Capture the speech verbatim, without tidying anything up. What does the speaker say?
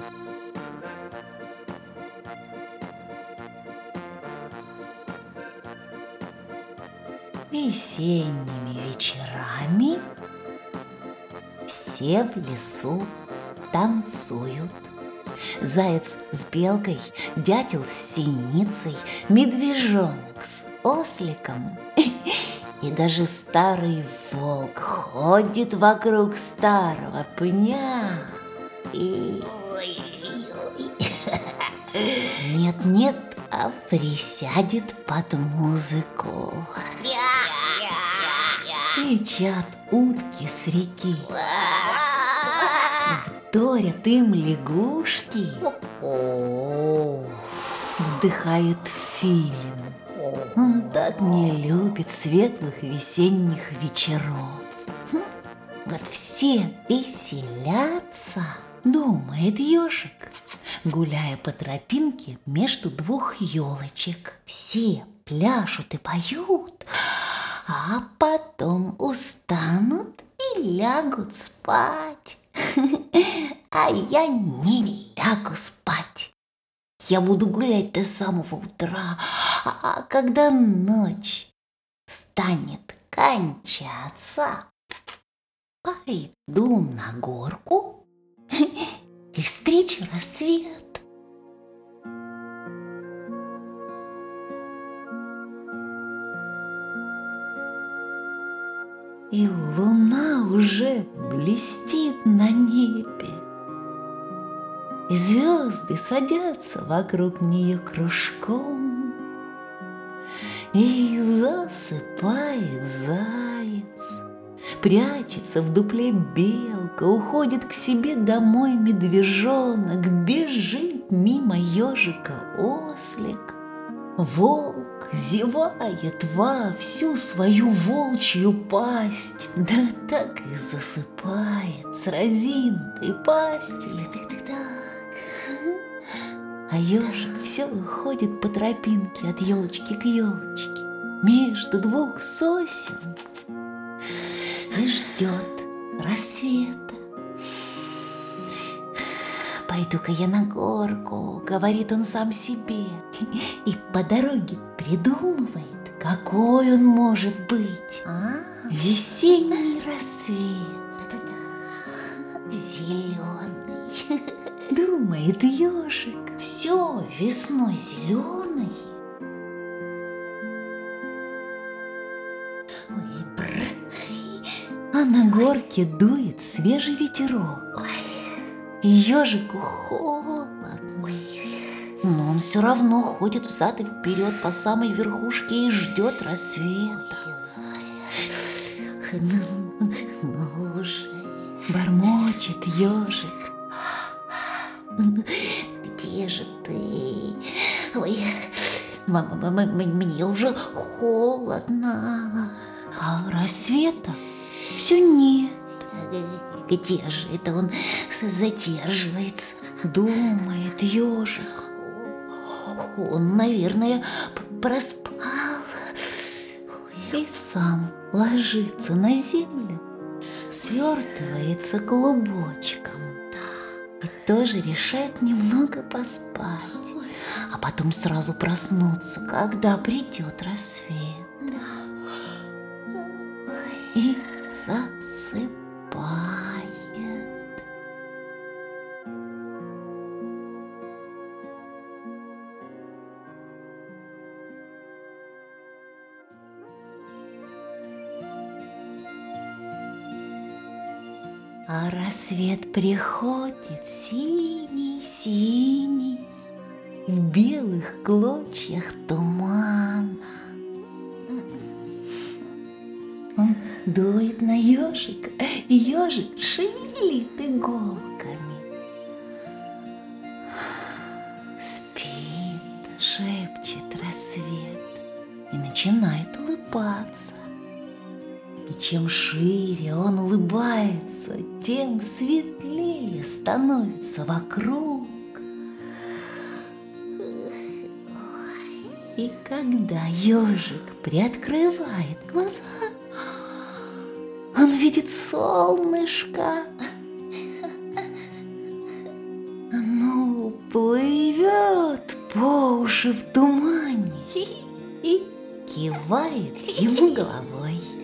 Весенними вечерами все в лесу танцуют. Заяц с белкой, дятел с синицей, медвежонок с осликом. И даже старый волк ходит вокруг старого пня и... Нет-нет, а присядет под музыку. Кричат утки с реки, вторят им лягушки, вздыхает филин. Он так не любит светлых весенних вечеров. Вот все веселятся, думает ежик, гуляя по тропинке между двух елочек. Все пляшут и поют, а потом устанут и лягут спать. А я не лягу спать. Я буду гулять до самого утра, а когда ночь станет кончаться, пойду на горку и встречу рассвет. И луна уже блестит на небе, и звезды садятся вокруг нее кружком, и засыпает заяц, прячется в дупле белка, уходит к себе домой медвежонок, бежит мимо ежика ослик. Волк зевает во всю свою волчью пасть, да так и засыпает с разинутой пастью. А ежик все ходит по тропинке от елочки к елочке между двух сосен и ждет рассвета. «Пойду-ка я на горку», — говорит он сам себе, и по дороге придумывает, какой он может быть. А? Весенний рассвет, зеленый, думает ежик, все весной зеленый. Ой, бр, а на горке дует свежий ветерок. Ежику холодно, но он все равно ходит взад и вперед по самой верхушке и ждет рассвета. Ну, ну уже, бормочет ежик. Где же ты? Ой, мама, мама, мне уже холодно. А рассвета все нет. Где же это он задерживается? Думает ежик. Он, наверное, проспал. И сам ложится на землю, свертывается клубочком и тоже решает немного поспать, а потом сразу проснуться, когда придет рассвет. И засыпает. А рассвет приходит синий-синий, в белых клочьях тумана. Он дует на ежика, и ежик шевелит иголками. Спит, шепчет рассвет и начинает улыбаться. И чем шире он улыбается, тем светлее становится вокруг. И когда ежик приоткрывает глаза, он видит солнышко. Мыши в тумане и кивает ему головой.